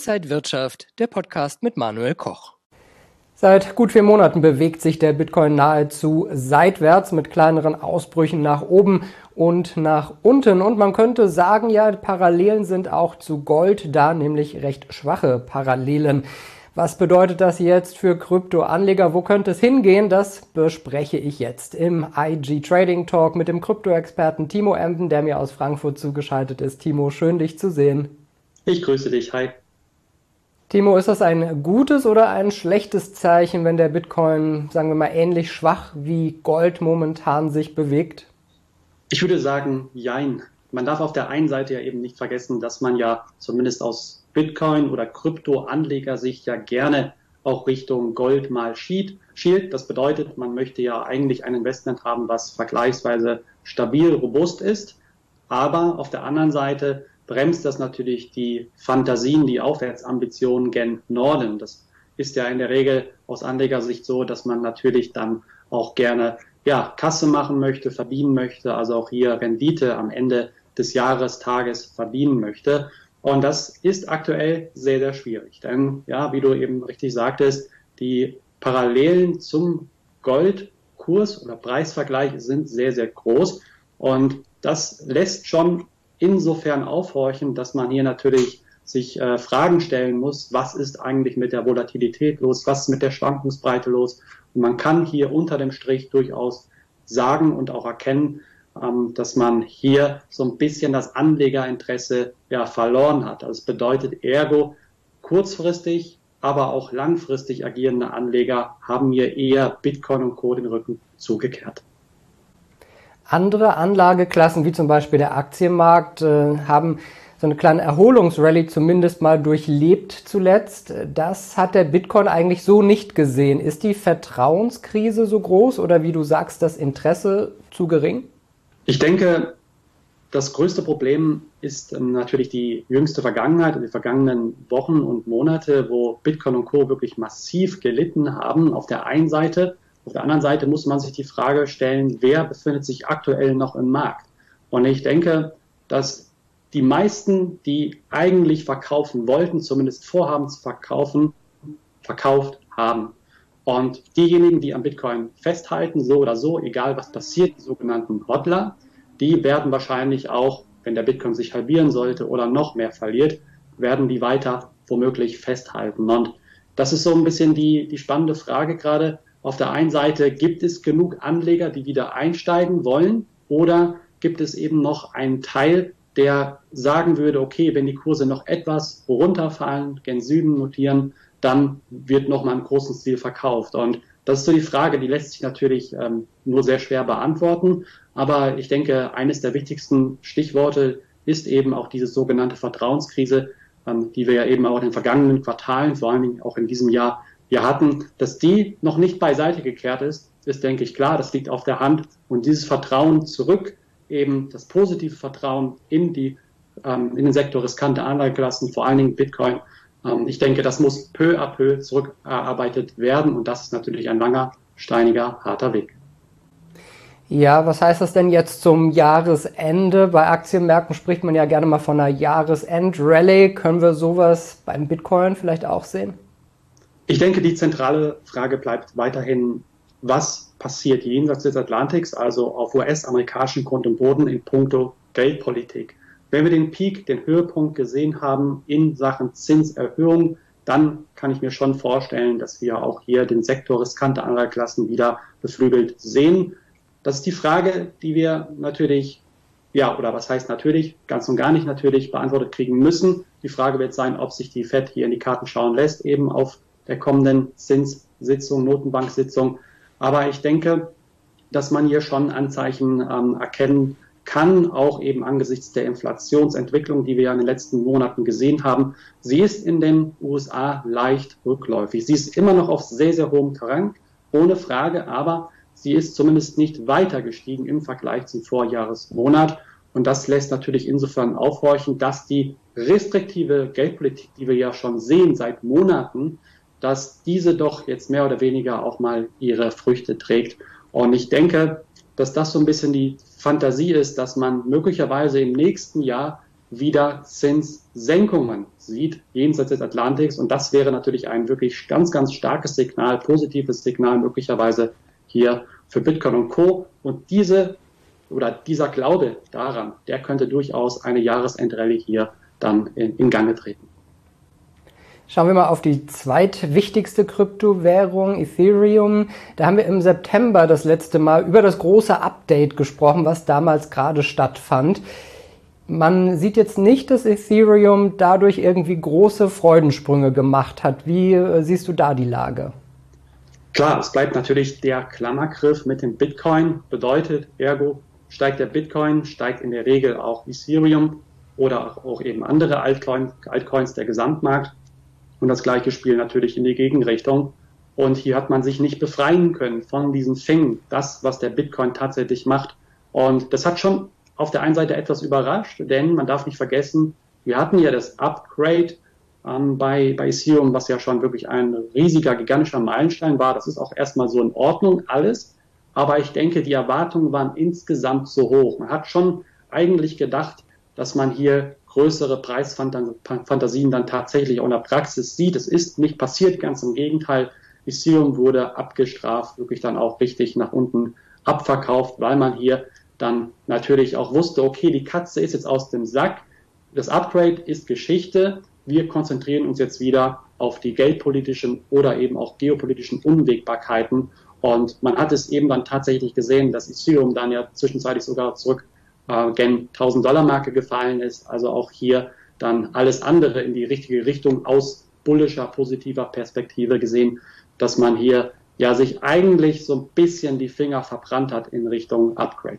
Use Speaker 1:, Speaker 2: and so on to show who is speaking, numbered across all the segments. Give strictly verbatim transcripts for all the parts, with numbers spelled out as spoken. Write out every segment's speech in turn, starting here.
Speaker 1: Inside Wirtschaft, der Podcast mit Manuel Koch.
Speaker 2: Seit gut vier Monaten bewegt sich der Bitcoin nahezu seitwärts mit kleineren Ausbrüchen nach oben und nach unten. Und man könnte sagen, ja, Parallelen sind auch zu Gold da, nämlich recht schwache Parallelen. Was bedeutet das jetzt für Kryptoanleger? Wo könnte es hingehen? Das bespreche ich jetzt im I G Trading Talk mit dem Krypto-Experten Timo Emden, der mir aus Frankfurt zugeschaltet ist. Timo, schön dich zu sehen.
Speaker 3: Ich grüße dich, hi.
Speaker 2: Timo, ist das ein gutes oder ein schlechtes Zeichen, wenn der Bitcoin, sagen wir mal, ähnlich schwach wie Gold momentan sich bewegt?
Speaker 3: Ich würde sagen, jein. Man darf auf der einen Seite ja eben nicht vergessen, dass man ja zumindest aus Bitcoin- oder Kryptoanlegersicht ja gerne auch Richtung Gold mal schielt. Das bedeutet, man möchte ja eigentlich ein Investment haben, was vergleichsweise stabil, robust ist. Aber auf der anderen Seite bremst das natürlich die Fantasien, die Aufwärtsambitionen gen Norden. Das ist ja in der Regel aus Anlegersicht so, dass man natürlich dann auch gerne ja, Kasse machen möchte, verdienen möchte, also auch hier Rendite am Ende des Jahrestages verdienen möchte. Und das ist aktuell sehr, sehr schwierig. Denn, ja, wie du eben richtig sagtest, die Parallelen zum Goldkurs oder Preisvergleich sind sehr, sehr groß. Und das lässt schon insofern aufhorchen, dass man hier natürlich sich äh, Fragen stellen muss, was ist eigentlich mit der Volatilität los, was ist mit der Schwankungsbreite los. Und man kann hier unter dem Strich durchaus sagen und auch erkennen, ähm, dass man hier so ein bisschen das Anlegerinteresse ja verloren hat. Also es bedeutet ergo, kurzfristig, aber auch langfristig agierende Anleger haben hier eher Bitcoin und Co. den Rücken zugekehrt.
Speaker 2: Andere Anlageklassen, wie zum Beispiel der Aktienmarkt, äh, haben so eine kleine Erholungsrallye zumindest mal durchlebt zuletzt. Das hat der Bitcoin eigentlich so nicht gesehen. Ist die Vertrauenskrise so groß oder wie du sagst, das Interesse zu gering?
Speaker 3: Ich denke, das größte Problem ist ähm, natürlich die jüngste Vergangenheit und die vergangenen Wochen und Monate, wo Bitcoin und Co. wirklich massiv gelitten haben auf der einen Seite. Auf der anderen Seite muss man sich die Frage stellen, wer befindet sich aktuell noch im Markt? Und ich denke, dass die meisten, die eigentlich verkaufen wollten, zumindest vorhaben zu verkaufen, verkauft haben. Und diejenigen, die am Bitcoin festhalten, so oder so, egal was passiert, die sogenannten Hodler, die werden wahrscheinlich auch, wenn der Bitcoin sich halbieren sollte oder noch mehr verliert, werden die weiter womöglich festhalten. Und das ist so ein bisschen die, die spannende Frage gerade. Auf der einen Seite gibt es genug Anleger, die wieder einsteigen wollen, oder gibt es eben noch einen Teil, der sagen würde, okay, wenn die Kurse noch etwas runterfallen, gen Süden notieren, dann wird nochmal im großen Stil verkauft. Und das ist so die Frage, die lässt sich natürlich ähm, nur sehr schwer beantworten. Aber ich denke, eines der wichtigsten Stichworte ist eben auch diese sogenannte Vertrauenskrise, ähm, die wir ja eben auch in den vergangenen Quartalen, vor allen Dingen auch in diesem Jahr, wir hatten, dass die noch nicht beiseite gekehrt ist, ist, denke ich, klar, das liegt auf der Hand. Und dieses Vertrauen zurück, eben das positive Vertrauen in die ähm, in den Sektor riskante Anlageklassen, vor allen Dingen Bitcoin, ähm, ich denke, das muss peu à peu zurückerarbeitet werden. Und das ist natürlich ein langer, steiniger, harter Weg.
Speaker 2: Ja, was heißt das denn jetzt zum Jahresende? Bei Aktienmärkten spricht man ja gerne mal von einer Jahresend-Rallye. Können wir sowas beim Bitcoin vielleicht auch sehen?
Speaker 3: Ich denke, die zentrale Frage bleibt weiterhin, was passiert jenseits des Atlantiks, also auf U S-amerikanischem Grund und Boden in puncto Geldpolitik. Wenn wir den Peak, den Höhepunkt gesehen haben in Sachen Zinserhöhung, dann kann ich mir schon vorstellen, dass wir auch hier den Sektor riskante Anlageklassen wieder beflügelt sehen. Das ist die Frage, die wir natürlich, ja, oder was heißt natürlich, ganz und gar nicht natürlich beantwortet kriegen müssen. Die Frage wird sein, ob sich die Fed hier in die Karten schauen lässt, eben auf der kommenden Zinssitzung, Notenbanksitzung. Aber ich denke, dass man hier schon Anzeichen ähm, erkennen kann, auch eben angesichts der Inflationsentwicklung, die wir ja in den letzten Monaten gesehen haben. Sie ist in den U S A leicht rückläufig. Sie ist immer noch auf sehr, sehr hohem Terrain, ohne Frage, aber sie ist zumindest nicht weiter gestiegen im Vergleich zum Vorjahresmonat. Und das lässt natürlich insofern aufhorchen, dass die restriktive Geldpolitik, die wir ja schon sehen seit Monaten, dass diese doch jetzt mehr oder weniger auch mal ihre Früchte trägt. Und ich denke, dass das so ein bisschen die Fantasie ist, dass man möglicherweise im nächsten Jahr wieder Zinssenkungen sieht, jenseits des Atlantiks. Und das wäre natürlich ein wirklich ganz, ganz starkes Signal, positives Signal möglicherweise hier für Bitcoin und Co. Und diese oder dieser Glaube daran, der könnte durchaus eine Jahresendrallye hier dann in, in Gange treten.
Speaker 2: Schauen wir mal auf die zweitwichtigste Kryptowährung, Ethereum. Da haben wir im September das letzte Mal über das große Update gesprochen, was damals gerade stattfand. Man sieht jetzt nicht, dass Ethereum dadurch irgendwie große Freudensprünge gemacht hat. Wie äh, siehst du da die Lage?
Speaker 3: Klar, es bleibt natürlich der Klammergriff mit dem Bitcoin. Bedeutet, ergo steigt der Bitcoin, steigt in der Regel auch Ethereum oder auch eben andere Altcoin, Altcoins, der Gesamtmarkt. Und das gleiche Spiel natürlich in die Gegenrichtung. Und hier hat man sich nicht befreien können von diesen Fängen, das, was der Bitcoin tatsächlich macht. Und das hat schon auf der einen Seite etwas überrascht, denn man darf nicht vergessen, wir hatten ja das Upgrade ähm, bei, bei Ethereum, was ja schon wirklich ein riesiger, gigantischer Meilenstein war. Das ist auch erstmal so in Ordnung alles. Aber ich denke, die Erwartungen waren insgesamt so hoch. Man hat schon eigentlich gedacht, dass man hier größere Preisfantasien dann tatsächlich auch in der Praxis sieht. Es ist nicht passiert, ganz im Gegenteil. Ethereum wurde abgestraft, wirklich dann auch richtig nach unten abverkauft, weil man hier dann natürlich auch wusste, okay, die Katze ist jetzt aus dem Sack, das Upgrade ist Geschichte, wir konzentrieren uns jetzt wieder auf die geldpolitischen oder eben auch geopolitischen Unwägbarkeiten. Und man hat es eben dann tatsächlich gesehen, dass Ethereum dann ja zwischenzeitlich sogar zurück äh, gen tausend-Dollar-Marke gefallen ist. Also auch hier dann alles andere in die richtige Richtung aus bullischer, positiver Perspektive gesehen, dass man hier ja sich eigentlich so ein bisschen die Finger verbrannt hat in Richtung Upgrade.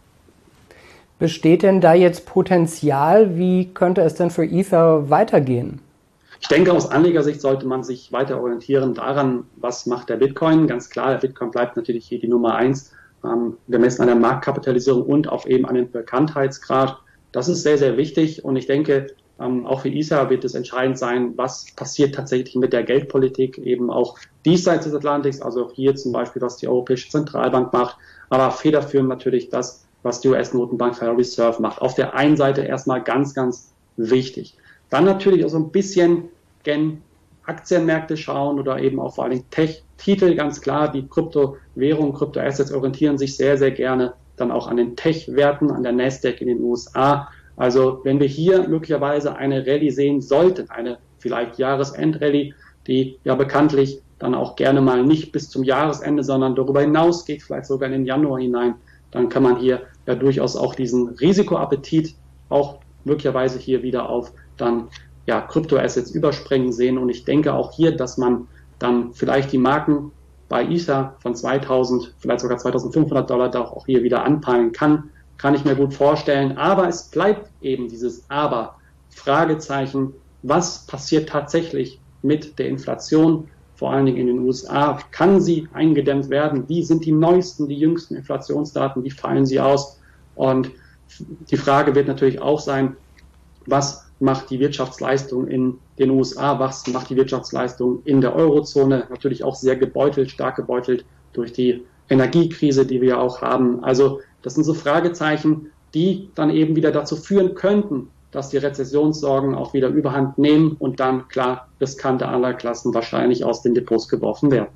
Speaker 2: Besteht denn da jetzt Potenzial? Wie könnte es denn für Ether weitergehen?
Speaker 3: Ich denke, aus Anlegersicht sollte man sich weiter orientieren daran, was macht der Bitcoin. Ganz klar, der Bitcoin bleibt natürlich hier die Nummer eins, ähm, gemessen an der Marktkapitalisierung und auch eben an den Bekanntheitsgrad. Das ist sehr, sehr wichtig und ich denke, ähm, auch für Ether wird es entscheidend sein, was passiert tatsächlich mit der Geldpolitik, eben auch diesseits des Atlantiks, also auch hier zum Beispiel, was die Europäische Zentralbank macht, aber federführend natürlich das, was die U S-Notenbank Federal Reserve macht. Auf der einen Seite erstmal ganz, ganz wichtig. Dann natürlich auch so ein bisschen gen Aktienmärkte schauen oder eben auch vor allem Tech-Titel, ganz klar. Die Kryptowährungen, Kryptoassets orientieren sich sehr, sehr gerne dann auch an den Tech-Werten, an der Nasdaq in den U S A. Also wenn wir hier möglicherweise eine Rallye sehen sollten, eine vielleicht Jahresend-Rallye, die ja bekanntlich dann auch gerne mal nicht bis zum Jahresende, sondern darüber hinaus geht, vielleicht sogar in den Januar hinein, dann kann man hier ja durchaus auch diesen Risikoappetit auch möglicherweise hier wieder auf dann ja Kryptoassets überspringen sehen. Und ich denke auch hier, dass man dann vielleicht die Marken bei Ether von zweitausend, vielleicht sogar zweitausendfünfhundert Dollar da auch hier wieder anpeilen kann. Kann ich mir gut vorstellen. Aber es bleibt eben dieses Aber, Fragezeichen, was passiert tatsächlich mit der Inflation, vor allen Dingen in den U S A? Kann sie eingedämmt werden? Wie sind die neuesten, die jüngsten Inflationsdaten? Wie fallen sie aus? Und die Frage wird natürlich auch sein, was macht die Wirtschaftsleistung in den U S A? Was macht die Wirtschaftsleistung in der Eurozone? Natürlich auch sehr gebeutelt, stark gebeutelt durch die Energiekrise, die wir ja auch haben. Also das sind so Fragezeichen, die dann eben wieder dazu führen könnten, dass die Rezessionssorgen auch wieder Überhand nehmen und dann, klar, riskante Anlageklassen wahrscheinlich aus den Depots geworfen werden.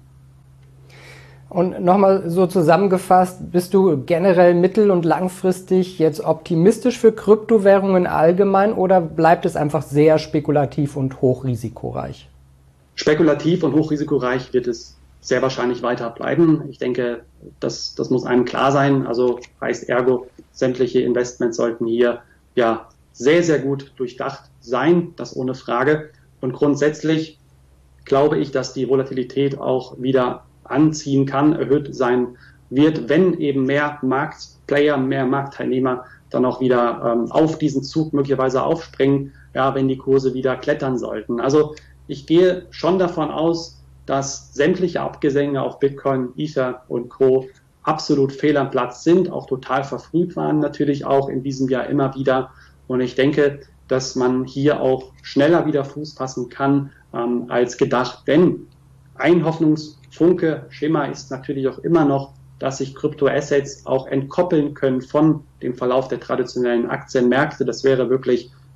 Speaker 2: Und nochmal so zusammengefasst, bist du generell mittel- und langfristig jetzt optimistisch für Kryptowährungen allgemein oder bleibt es einfach sehr spekulativ und hochrisikoreich?
Speaker 3: Spekulativ und hochrisikoreich wird es sehr wahrscheinlich weiter bleiben. Ich denke, das, das muss einem klar sein. Also heißt ergo, sämtliche Investments sollten hier ja sehr, sehr gut durchdacht sein, das ohne Frage. Und grundsätzlich glaube ich, dass die Volatilität auch wieder anziehen kann, erhöht sein wird, wenn eben mehr Marktplayer, mehr Marktteilnehmer dann auch wieder ähm, auf diesen Zug möglicherweise aufspringen, ja, wenn die Kurse wieder klettern sollten. Also ich gehe schon davon aus, dass sämtliche Abgesänge auf Bitcoin, Ether und Co. absolut fehl am Platz sind, auch total verfrüht waren natürlich auch in diesem Jahr immer wieder. Und ich denke, dass man hier auch schneller wieder Fuß fassen kann ähm, als gedacht, denn ein Hoffnungsfunke, Schimmer ist natürlich auch immer noch, dass sich Kryptoassets auch entkoppeln können von dem Verlauf der traditionellen Aktienmärkte. Das wäre wirklich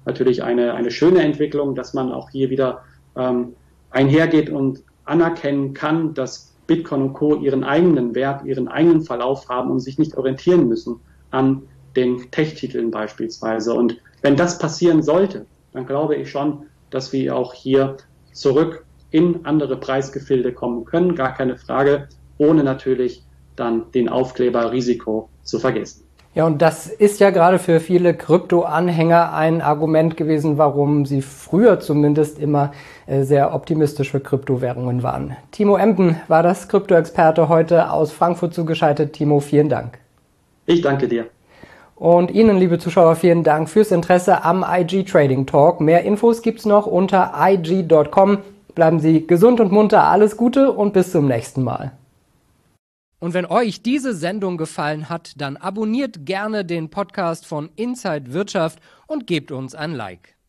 Speaker 3: natürlich eine, eine schöne Entwicklung, dass man auch hier wieder ähm, einhergeht und anerkennen kann, dass Bitcoin und Co. ihren eigenen Wert, ihren eigenen Verlauf haben und sich nicht orientieren müssen an den Tech-Titeln beispielsweise. Und wenn das passieren sollte, dann glaube ich schon, dass wir auch hier zurück in andere Preisgefilde kommen können, gar keine Frage, ohne natürlich dann den Aufkleber Risiko zu vergessen.
Speaker 2: Ja, und das ist ja gerade für viele Krypto-Anhänger ein Argument gewesen, warum sie früher zumindest immer äh, sehr optimistisch für Kryptowährungen waren. Timo Emden war das Krypto-Experte heute aus Frankfurt zugeschaltet. Timo, vielen Dank.
Speaker 3: Ich danke dir.
Speaker 2: Und Ihnen, liebe Zuschauer, vielen Dank fürs Interesse am I G Trading Talk. Mehr Infos gibt's noch unter i g punkt com. Bleiben Sie gesund und munter, alles Gute und bis zum nächsten Mal.
Speaker 1: Und wenn euch diese Sendung gefallen hat, dann abonniert gerne den Podcast von Inside Wirtschaft und gebt uns ein Like.